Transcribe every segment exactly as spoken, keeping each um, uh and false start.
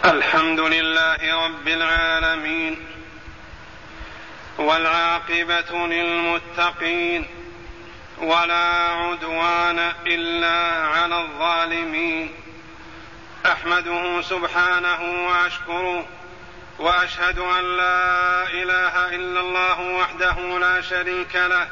الحمد لله رب العالمين، والعاقبة للمتقين، ولا عدوان إلا على الظالمين. أحمده سبحانه وأشكره، وأشهد أن لا إله إلا الله وحده لا شريك له،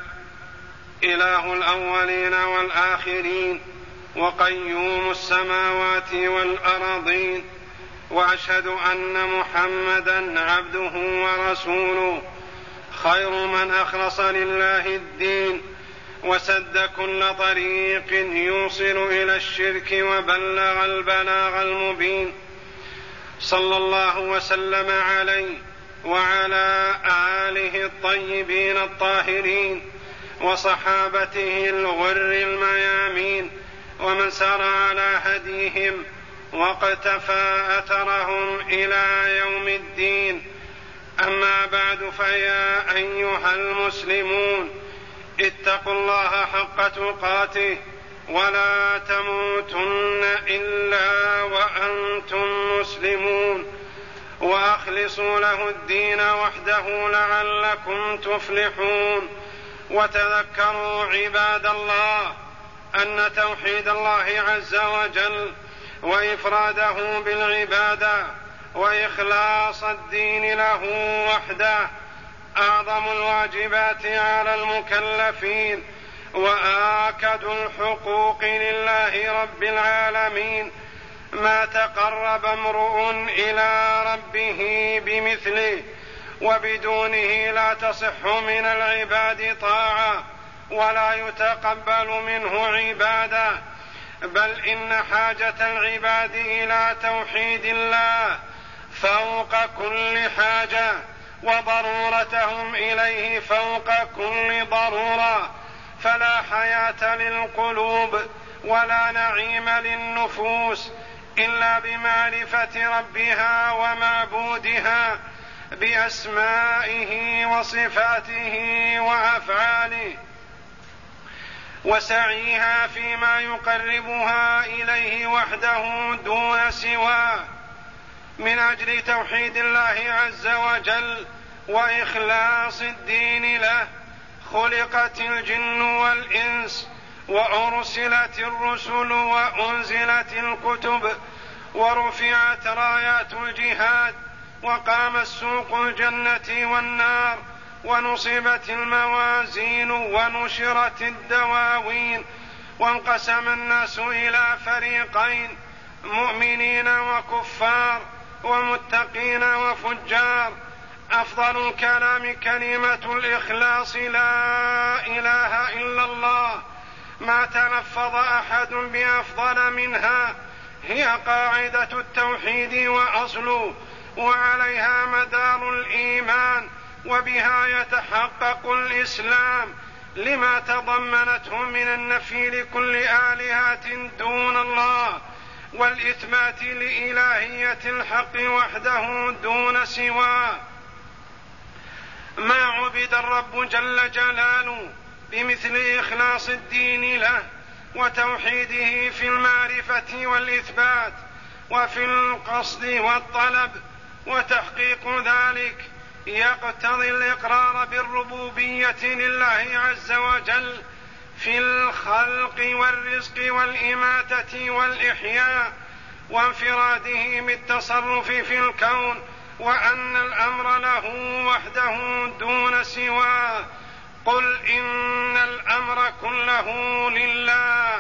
إله الأولين والآخرين، وقيوم السماوات والأرضين. وأشهد أن محمدًا عبده ورسوله، خير من أخلص لله الدين، وسد كل طريق يوصل إلى الشرك، وبلغ البلاغ المبين. صلى الله وسلم عليه وعلى آله الطيبين الطاهرين، وصحابته الغر الميامين، ومن سار على هديهم واقتفى أثرهم إلى يوم الدين. أما بعد، فيا أيها المسلمون، اتقوا الله حق تقاته، ولا تموتن إلا وأنتم مسلمون، وأخلصوا له الدين وحده لعلكم تفلحون. وتذكروا عباد الله أن توحيد الله عز وجل وإفراده بالعبادة وإخلاص الدين له وحده أعظم الواجبات على المكلفين، وآكد الحقوق لله رب العالمين. ما تقرب امرؤ إلى ربه بمثله، وبدونه لا تصح من العباد طاعة، ولا يتقبل منه عبادة. بل إن حاجة العباد إلى توحيد الله فوق كل حاجة، وضرورتهم إليه فوق كل ضرورة. فلا حياة للقلوب ولا نعيم للنفوس إلا بمعرفة ربها ومعبودها بأسمائه وصفاته وأفعاله، وسعيها فيما يقربها إليه وحده دون سواه. من أجل توحيد الله عز وجل وإخلاص الدين له خلقت الجن والإنس، وأرسلت الرسل، وأنزلت الكتب، ورفعت رايات الجهاد، وقام السوق الجنة والنار، ونصبت الموازين، ونشرت الدواوين. وانقسم الناس إلى فريقين، مؤمنين وكفار، ومتقين وفجار. أفضل الكلام كلمة الإخلاص، لا إله إلا الله، ما تلفظ أحد بأفضل منها. هي قاعدة التوحيد وأصله، وعليها مدار الإيمان، وبها يتحقق الإسلام، لما تضمنته من النفي لكل آلهة دون الله، والإثبات لإلهية الحق وحده دون سواه. ما عبد الرب جل جلاله بمثل إخلاص الدين له وتوحيده في المعرفة والإثبات، وفي القصد والطلب. وتحقيق ذلك يقتضي الإقرار بالربوبية لله عز وجل في الخلق والرزق والإماتة والإحياء، وانفراده بالتصرف في الكون، وأن الأمر له وحده دون سواه. قل إن الأمر كله لله.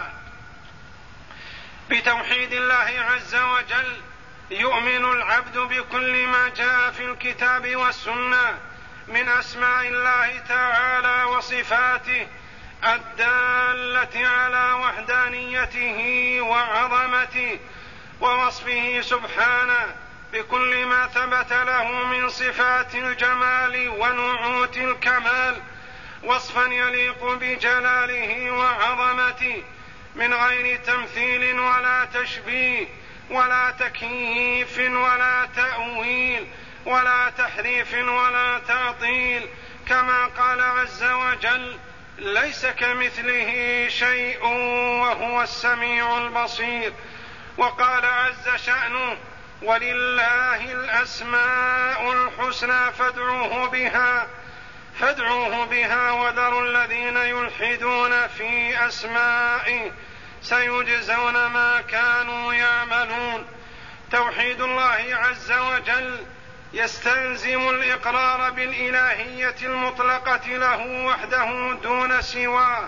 بتوحيد الله عز وجل يؤمن العبد بكل ما جاء في الكتاب والسنة من أسماء الله تعالى وصفاته الدالة على وحدانيته وعظمته، ووصفه سبحانه بكل ما ثبت له من صفات الجمال ونعوت الكمال، وصفا يليق بجلاله وعظمته، من غير تمثيل ولا تشبيه ولا تكييف ولا تأويل ولا تحريف ولا تعطيل. كما قال عز وجل: ليس كمثله شيء وهو السميع البصير. وقال عز شأنه: ولله الأسماء الحسنى فادعوه بها فادعوه بها وذروا الذين يلحدون في أسمائه سيجزون ما كانوا يعملون. توحيد الله عز وجل يستلزم الإقرار بالإلهية المطلقة له وحده دون سواه،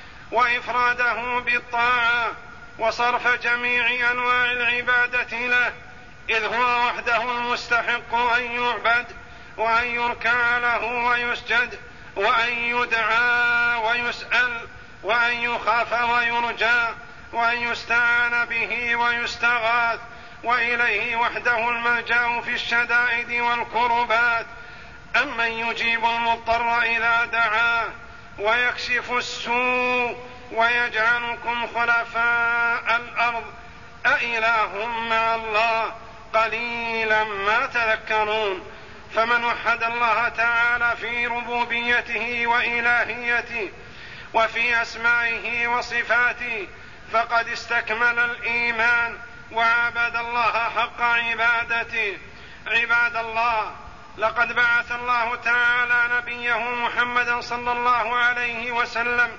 وإفراده بالطاعة، وصرف جميع أنواع العبادة له، إذ هو وحده المستحق أن يعبد وأن يركع له ويسجد وأن يدعى ويسأل وأن يخاف ويرجى وأن يستعان به ويستغاث، وإليه وحده الملجأ في الشدائد والكربات. أمن يجيب المضطر إذا دعاه ويكشف السوء ويجعلكم خلفاء الأرض أإله مع الله قليلا ما تذكرون. فمن وحد الله تعالى في ربوبيته وإلهيته وفي أسمائه وصفاته فقد استكمل الإيمان وعبد الله حق عبادته. عباد الله، لقد بعث الله تعالى نبيه محمدا صلى الله عليه وسلم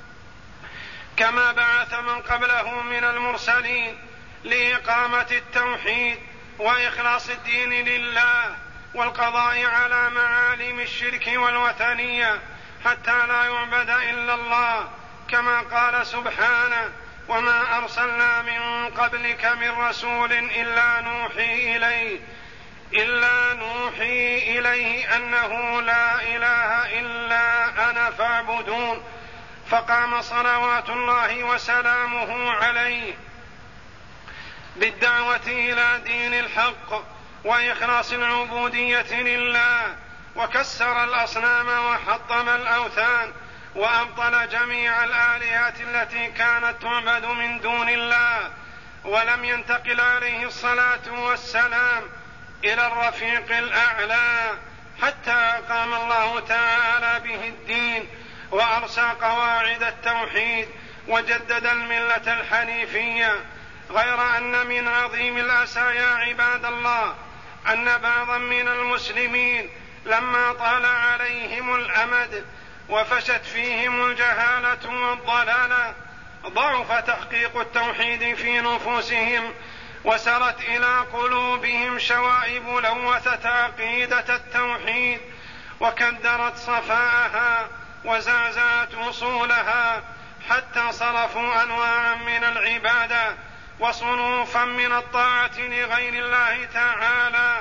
كما بعث من قبله من المرسلين لإقامة التوحيد وإخلاص الدين لله والقضاء على معالم الشرك والوثنية حتى لا يعبد إلا الله، كما قال سبحانه: وما أرسلنا من قبلك من رسول إلا نوحي إليه إلا نوحي إليه أنه لا إله إلا أنا فاعبدون. فقام صلوات الله وسلامه عليه بالدعوة إلى دين الحق وإخلاص العبودية لله، وكسر الأصنام وحطم الأوثان وأبطل جميع الآلهات التي كانت تعبد من دون الله، ولم ينتقل عليه الصلاة والسلام إلى الرفيق الأعلى حتى أقام الله تعالى به الدين وأرسى قواعد التوحيد وجدد الملة الحنيفية. غير أن من عظيم الأسى يا عباد الله أن بعضا من المسلمين لما طال عليهم الأمد وفشت فيهم الجهالة والضلالة ضعف تحقيق التوحيد في نفوسهم، وسرت إلى قلوبهم شوائب لوثت عقيدة التوحيد وكدرت صفاءها وزعزعت أصولها، حتى صرفوا أنواعا من العبادة وصنوفا من الطاعة لغير الله تعالى،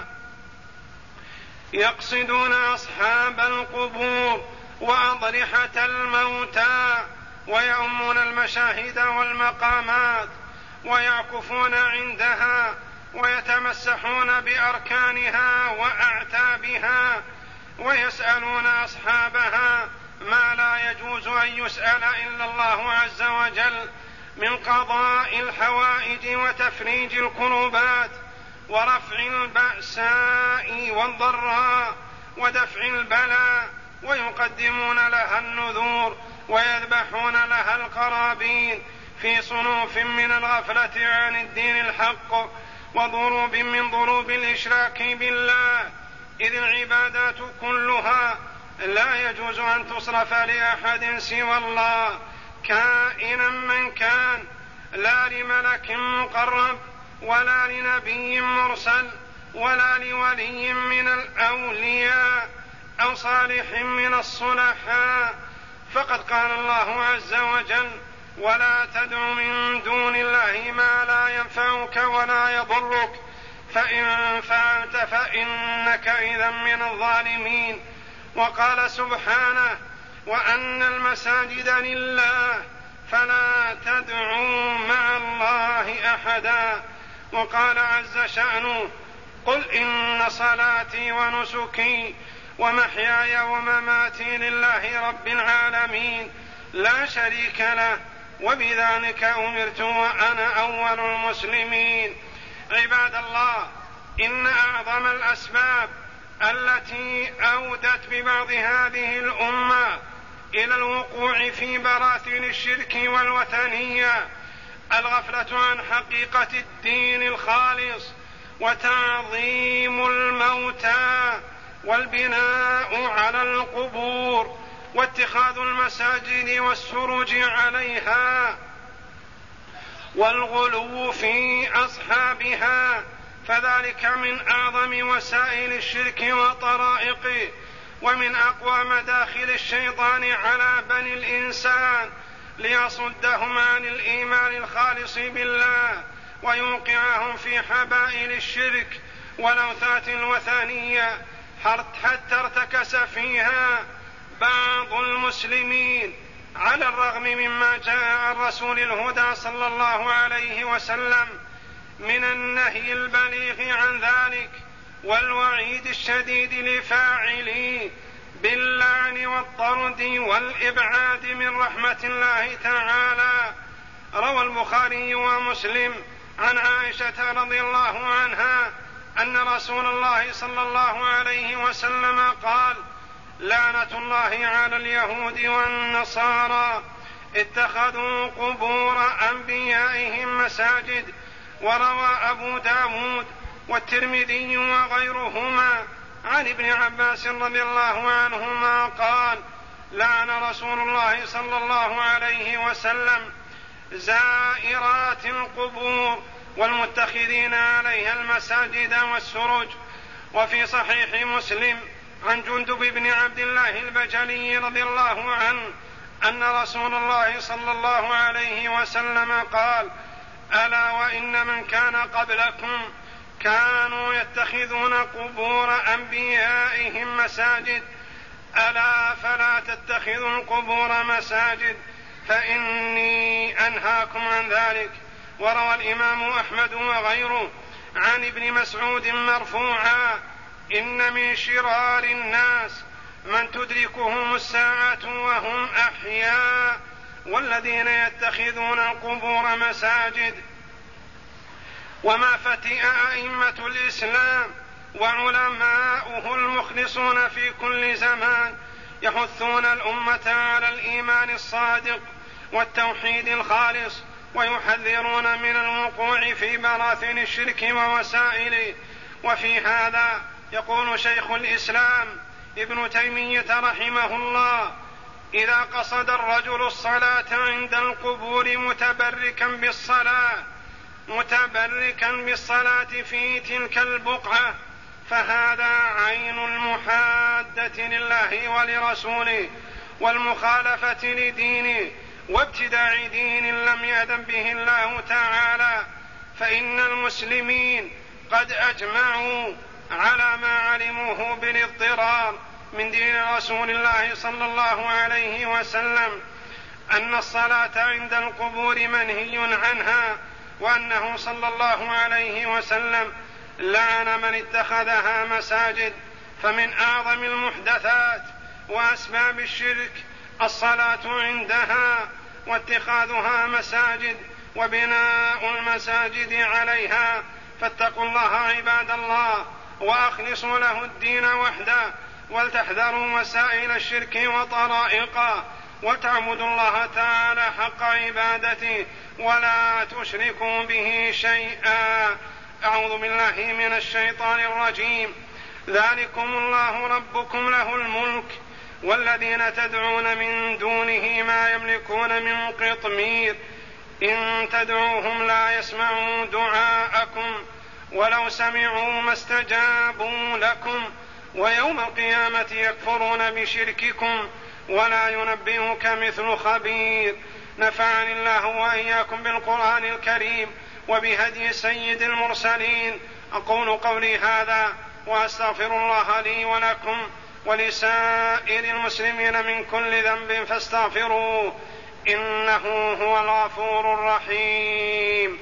يقصدون أصحاب القبور وأضرحة الموتى ويؤمون المشاهد والمقامات ويعكفون عندها ويتمسحون بأركانها وأعتابها ويسألون أصحابها ما لا يجوز أن يسأل إلا الله عز وجل من قضاء الحوائج وتفريج الكربات ورفع البأساء والضراء ودفع البلاء، ويقدمون لها النذور ويذبحون لها القرابين في صنوف من الغفلة عن الدين الحق وضروب من ضروب الإشراك بالله، إذ العبادات كلها لا يجوز أن تصرف لأحد سوى الله كائنا من كان، لا لملك مقرب ولا لنبي مرسل ولا لولي من الأولياء أو صالح من الصلحاء. فقد قال الله عز وجل: ولا تدع من دون الله ما لا ينفعك ولا يضرك فإن فعلت فإنك إذا من الظالمين. وقال سبحانه: وأن المساجد لله فلا تدعوا مع الله أحدا. وقال عز شأنه: قل إن صلاتي ونسكي ومحياي ومماتي لله رب العالمين لا شريك له وبذلك أمرت وأنا أول المسلمين. عباد الله، إن أعظم الأسباب التي أودت ببعض هذه الأمة إلى الوقوع في براثن الشرك والوثنية الغفلة عن حقيقة الدين الخالص وتعظيم الموتى والبناء على القبور واتخاذ المساجد والسرج عليها والغلو في أصحابها، فذلك من أعظم وسائل الشرك وطرائقه، ومن أقوى مداخل الشيطان على بني الإنسان ليصدهم عن الإيمان الخالص بالله ويوقعهم في حبائل الشرك والأوثان الوثنية، حتى ارتكس فيها بعض المسلمين على الرغم مما جاء عن رسول الهدى صلى الله عليه وسلم من النهي البليغ عن ذلك والوعيد الشديد لفاعليه باللعن والطرد والإبعاد من رحمة الله تعالى. روى البخاري ومسلم عن عائشة رضي الله عنها أن رسول الله صلى الله عليه وسلم قال: لعنة الله على اليهود والنصارى اتخذوا قبور أنبيائهم مساجد. وروى أبو داود والترمذي وغيرهما عن ابن عباس رضي الله عنهما قال: لعن رسول الله صلى الله عليه وسلم زائرات القبور والمتخذين عليها المساجد والسرج. وفي صحيح مسلم عن جندب بن عبد الله البجلي رضي الله عنه أن رسول الله صلى الله عليه وسلم قال: ألا وإن من كان قبلكم كانوا يتخذون قبور أنبيائهم مساجد، ألا فلا تتخذوا القبور مساجد فإني أنهاكم عن ذلك. وروى الإمام أحمد وغيره عن ابن مسعود مرفوعا: إن من شرار الناس من تدركهم الساعة وهم أحياء والذين يتخذون القبور مساجد. وما فتئ أئمة الإسلام وعلماؤه المخلصون في كل زمان يحثون الأمة على الإيمان الصادق والتوحيد الخالص، ويحذرون من الوقوع في براثن الشرك ووسائله. وفي هذا يقول شيخ الإسلام ابن تيمية رحمه الله: إذا قصد الرجل الصلاة عند القبور متبركا بالصلاة متبركا بالصلاة في تلك البقعة فهذا عين المحادة لله ولرسوله والمخالفة لدينه وابتداع دين لم يأذن به الله تعالى. فإن المسلمين قد أجمعوا على ما علموه بالاضطرار من دين رسول الله صلى الله عليه وسلم أن الصلاة عند القبور منهي عنها، وأنه صلى الله عليه وسلم لعن من اتخذها مساجد. فمن أعظم المحدثات وأسباب الشرك الصلاة عندها واتخاذها مساجد وبناء المساجد عليها. فاتقوا الله عباد الله وأخلصوا له الدين وحده، ولتحذروا وسائل الشرك وطرائقه، وتعبدوا الله تعالى حق عبادته ولا تشركوا به شيئا. أعوذ بالله من الشيطان الرجيم. ذلكم الله ربكم له الملك والذين تدعون من دونه ما يملكون من قطمير إن تدعوهم لا يسمعوا دعاءكم ولو سمعوا ما استجابوا لكم ويوم القيامة يكفرون بشرككم ولا ينبئك مثل خبير. نفعني الله وإياكم بالقرآن الكريم وبهدي سيد المرسلين. أقول قولي هذا وأستغفر الله لي ولكم ولسائر المسلمين من كل ذنب فاستغفروه إنه هو الغفور الرحيم.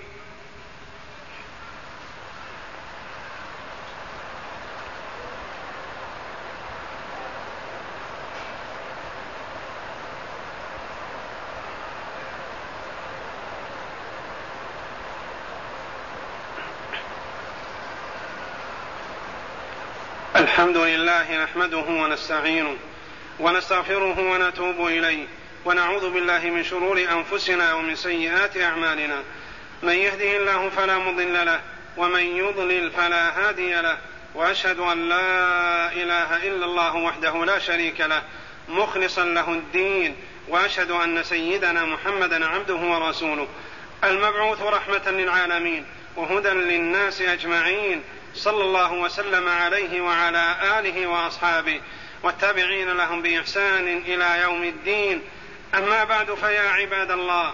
الحمد لله نحمده ونستعينه ونستغفره ونتوب إليه ونعوذ بالله من شرور أنفسنا ومن سيئات أعمالنا. من يهده الله فلا مضل له ومن يضلل فلا هادي له، وأشهد أن لا إله إلا الله وحده لا شريك له مخلصا له الدين، وأشهد أن سيدنا محمدا عبده ورسوله المبعوث رحمة للعالمين وهدى للناس أجمعين، صلى الله وسلم عليه وعلى آله وأصحابه والتابعين لهم بإحسان إلى يوم الدين. أما بعد، فيا عباد الله،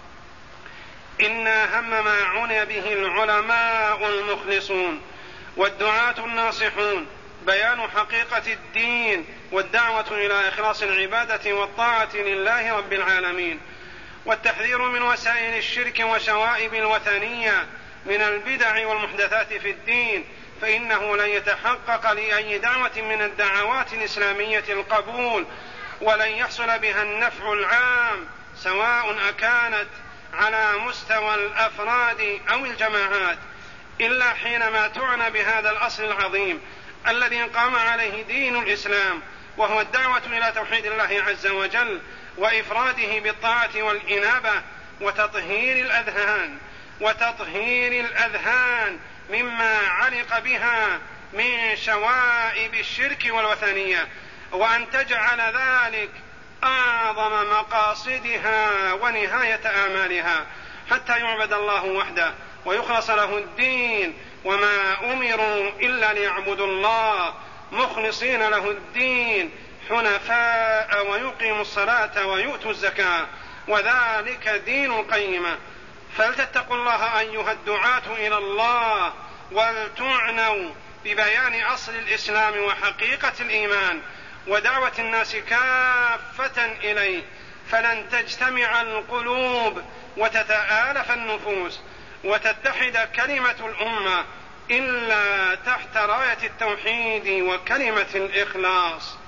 إن أهم ما عني به العلماء المخلصون والدعاة الناصحون بيان حقيقة الدين والدعوة إلى إخلاص العبادة والطاعة لله رب العالمين، والتحذير من وسائل الشرك وشوائب الوثنية من البدع والمحدثات في الدين، فإنه لن يتحقق لأي دعوة من الدعوات الإسلامية القبول، ولن يحصل بها النفع العام، سواء أكانت على مستوى الأفراد أو الجماعات، إلا حينما تعنى بهذا الأصل العظيم الذي قام عليه دين الإسلام، وهو الدعوة إلى توحيد الله عز وجل وإفراده بالطاعة والإنابة وتطهير الأذهان وتطهير الأذهان مما علق بها من شوائب الشرك والوثنية، وأن تجعل ذلك أعظم مقاصدها ونهاية آمالها، حتى يعبد الله وحده ويخلص له الدين، وما أمروا إلا ليعبدوا الله مخلصين له الدين حنفاء ويقيموا الصلاة ويؤتوا الزكاة، وذلك دين القيمة. فلتتقوا الله أيها الدعاة إلى الله، ولتعنوا ببيان أصل الإسلام وحقيقة الإيمان ودعوة الناس كافة إليه، فلن تجتمع القلوب وتتآلف النفوس وتتحد كلمة الأمة إلا تحت راية التوحيد وكلمة الإخلاص.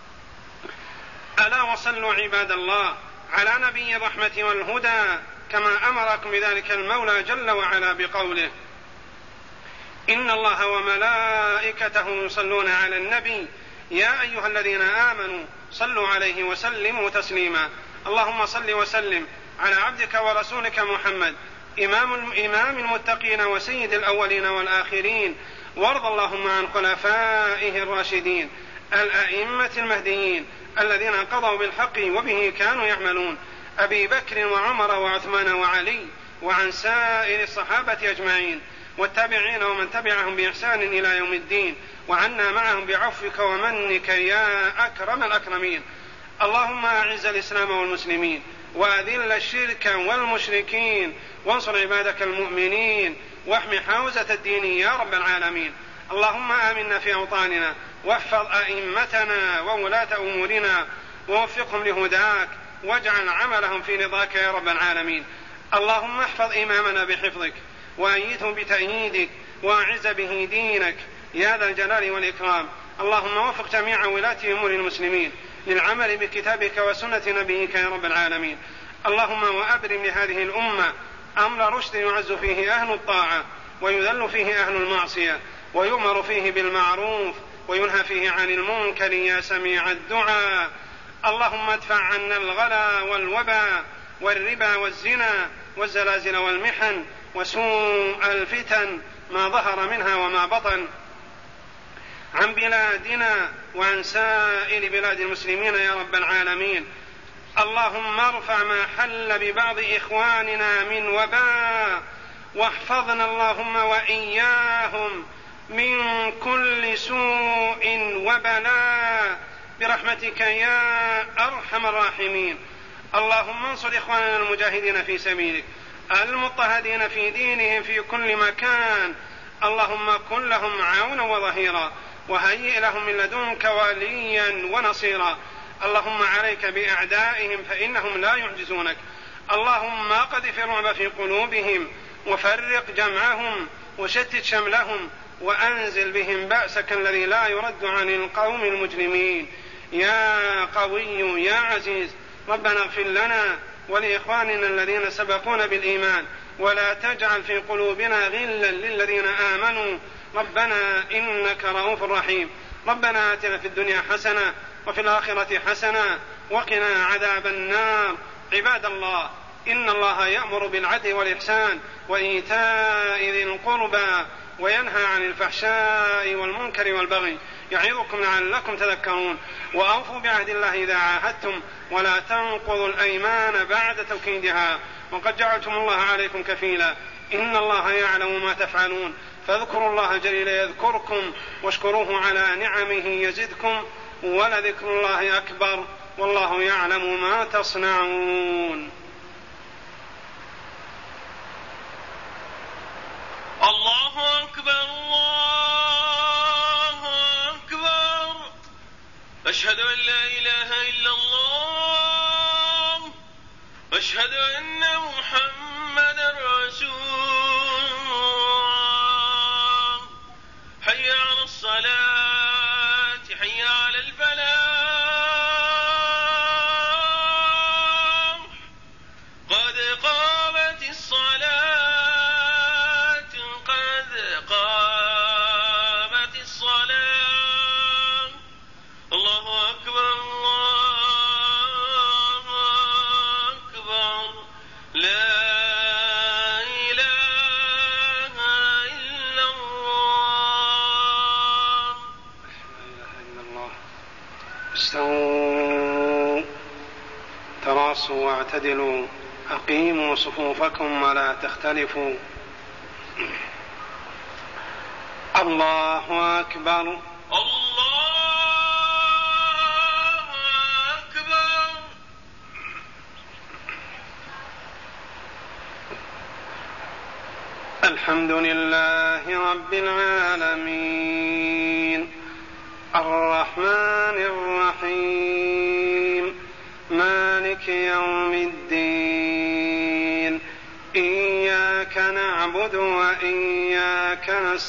ألا وصلوا عباد الله على نبي الرحمة والهدى، كما أمركم بذلك المولى جل وعلا بقوله: إن الله وملائكته يصلون على النبي يا أيها الذين آمنوا صلوا عليه وسلموا تسليما. اللهم صل وسلم على عبدك ورسولك محمد، إمام إمام المتقين وسيد الأولين والآخرين، وارض اللهم عن خلفائه الراشدين الأئمة المهديين الذين قضوا بالحق وبه كانوا يعملون، أبي بكر وعمر وعثمان وعلي، وعن سائر الصحابة أجمعين والتابعين ومن تبعهم بإحسان إلى يوم الدين، وعنا معهم بعفوك ومنك يا أكرم الأكرمين. اللهم أعز الإسلام والمسلمين، وأذل الشرك والمشركين، وانصر عبادك المؤمنين، واحمي حوزة الدين يا رب العالمين. اللهم آمنا في أوطاننا، واحفظ أئمتنا وولاة أمورنا، ووفقهم لهداك، واجعل عملهم في رضاك يا رب العالمين. اللهم احفظ إمامنا بحفظك، وأيده بتأييدك، وأعز به دينك يا ذا الجلال والإكرام. اللهم وفق جميع ولاة أمور المسلمين للعمل بكتابك وسنة نبيك يا رب العالمين. اللهم وأبرم لهذه الأمة أمر رشد يعز فيه أهل الطاعة ويذل فيه أهل المعصية، ويؤمر فيه بالمعروف وينهى فيه عن المنكر يا سميع الدعاء. اللهم ادفع عنا الغلا والوبا والربا والزنا والزلازل والمحن وسوء الفتن ما ظهر منها وما بطن عن بلادنا وعن سائر بلاد المسلمين يا رب العالمين. اللهم ارفع ما حل ببعض إخواننا من وباء، واحفظنا اللهم وإياهم من كل سوء وبلاء برحمتك يا أرحم الراحمين. اللهم انصر إخواننا المجاهدين في سبيلك المضطهدين في دينهم في كل مكان، اللهم كن لهم عونا وظهيرا، وهيئ لهم من لدنك وليا ونصيرا. اللهم عليك بأعدائهم فإنهم لا يعجزونك. اللهم قذف الرعب في قلوبهم، وفرق جمعهم، وشتت شملهم، وأنزل بهم بأسك الذي لا يرد عن القوم المجرمين يا قوي يا عزيز. ربنا اغفر لنا ولإخواننا الذين سبقونا بالإيمان، ولا تجعل في قلوبنا غلا للذين آمنوا، ربنا إنك رؤوف رحيم. ربنا آتنا في الدنيا حسنة وفي الآخرة حسنة وقنا عذاب النار. عباد الله، إن الله يأمر بالعدل والإحسان وإيتاء ذي القربى وينهى عن الفحشاء والمنكر والبغي يعظكم لعلكم تذكرون. وأوفوا بعهد الله إذا عاهدتم ولا تنقضوا الأيمان بعد توكيدها وقد جعلتم الله عليكم كفيلا إن الله يعلم ما تفعلون فاذكروا الله جليل يذكركم واشكروه على نعمه يزدكم ولذكر الله أكبر والله يعلم ما تصنعون. الله أكبر الله أكبر أشهد أن لا إله إلا الله أشهد أن محمدا رسول الله حي على الصلاة حي على الفلاح قد قامت الصلاة قد قامت الصلاة الله أكبر الله أكبر لا إله إلا الله. استووا تراصوا واعتدلوا أقيموا صفوفكم ولا تختلفوا. الله أكبر الله أكبر. الحمد لله رب العالمين الرحمن الرحيم مالك يوم الدين إياك نعبد وإياك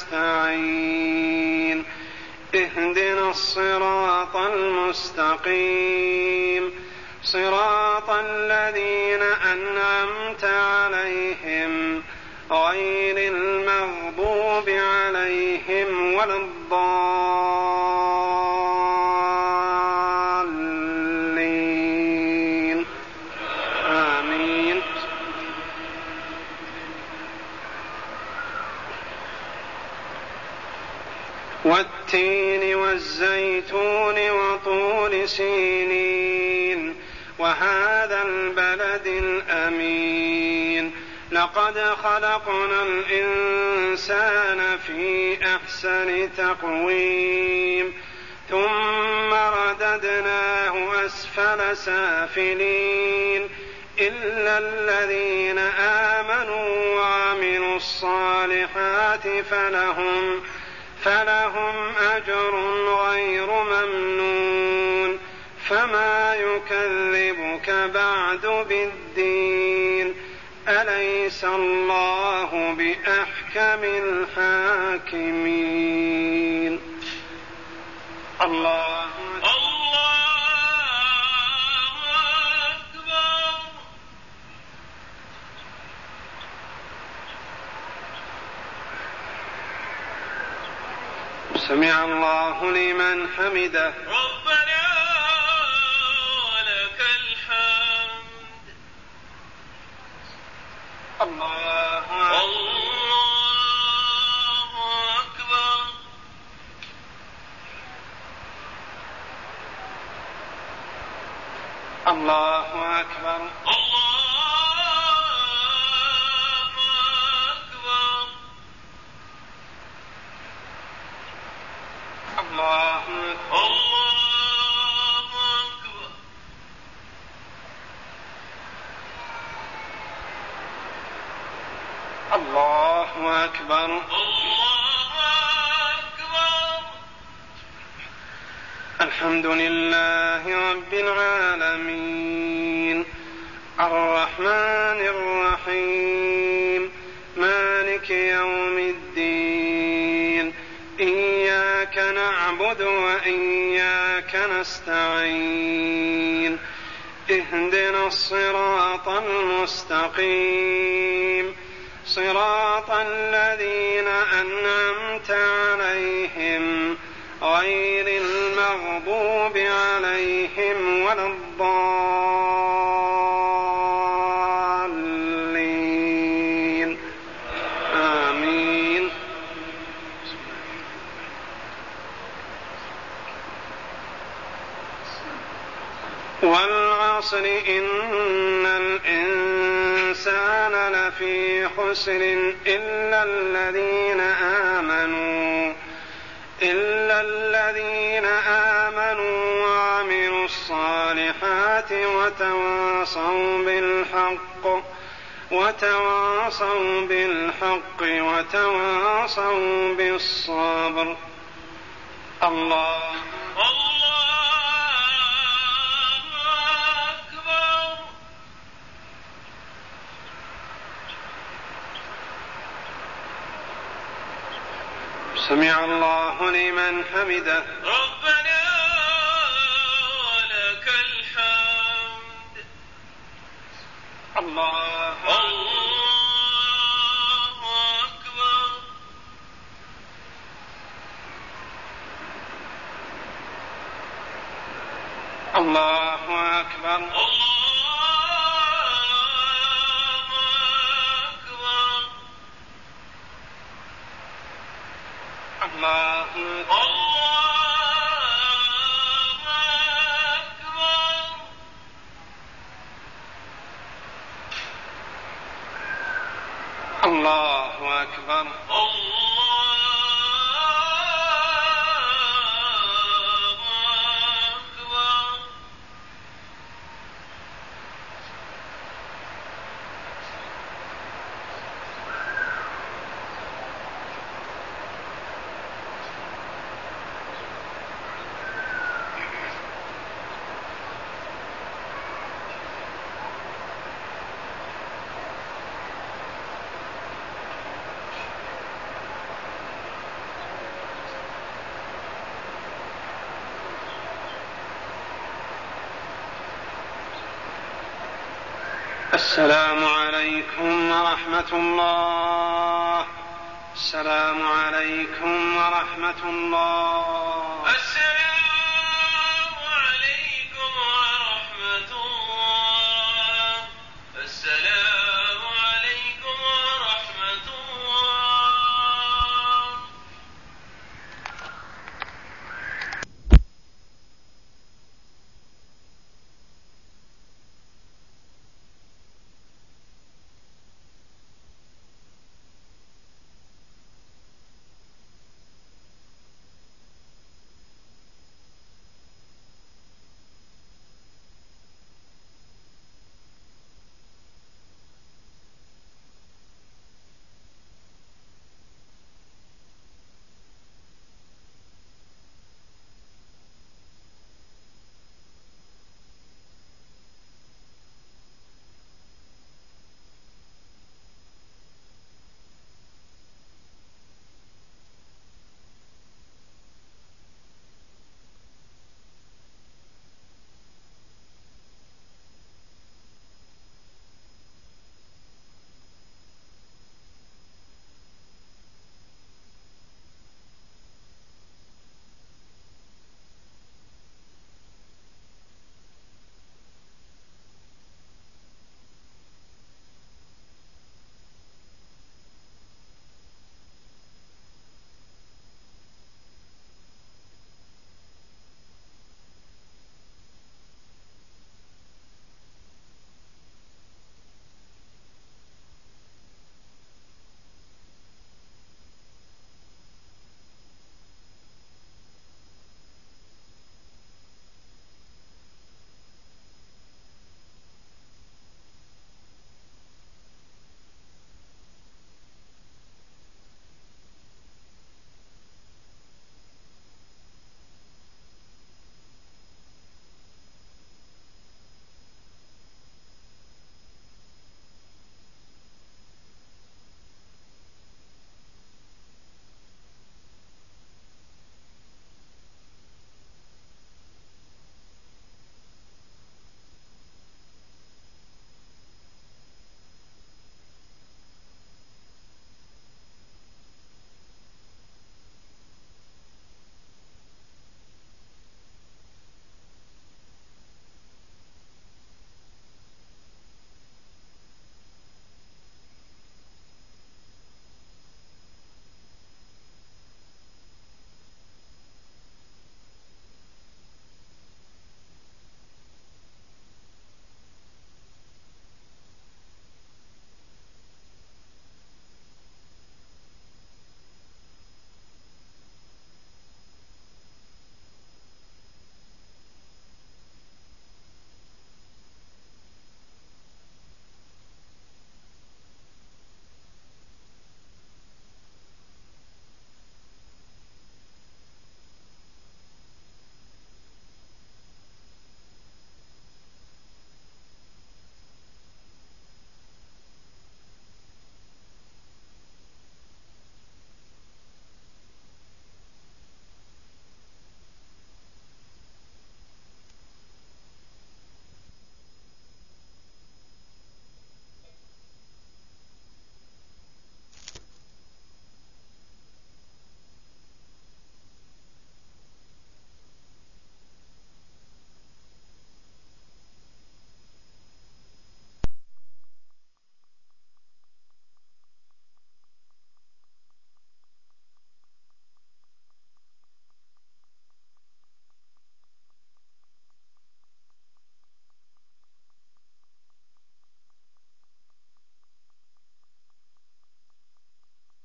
نستعين اهدنا الصراط المستقيم صراط الذين أنعمت عليهم غير المغضوب عليهم ولا الضالين آمين. والتين والزيتون وطول سينين وهذا البلد الأمين لقد خلقنا الإنسان في أحسن تقويم ثم رددناه أسفل سافلين إلا الذين آمنوا وعملوا الصالحات فلهم فلهم أجر غير ممنون فما يكذبك بعد بالدين أليس الله بأحكم الحاكمين. الله أكبر. سمع الله لمن حمده ربنا ولك الحمد. الله أكبر. الله أكبر. الله أكبر. الله أكبر. الحمد لله رب العالمين الرحمن الرحيم مالك يوم الدين إياك نعبد وإياك نستعين اهدنا الصراط المستقيم صراط الذين أنعمت عليهم غير المغضوب عليهم ولا الضالين والعصر إن الإنسان لفي خسر إلا الذين آمنوا إلا الذين آمنوا وعملوا الصالحات وتواصوا بالحق وتواصوا بالحق وتواصوا بالصبر. الله سمع الله لمن حمده. ربنا ولك الحمد. الله الله أكبر. الله أكبر. الله الله أكبر. السلام عليكم ورحمة الله. السلام عليكم ورحمة الله.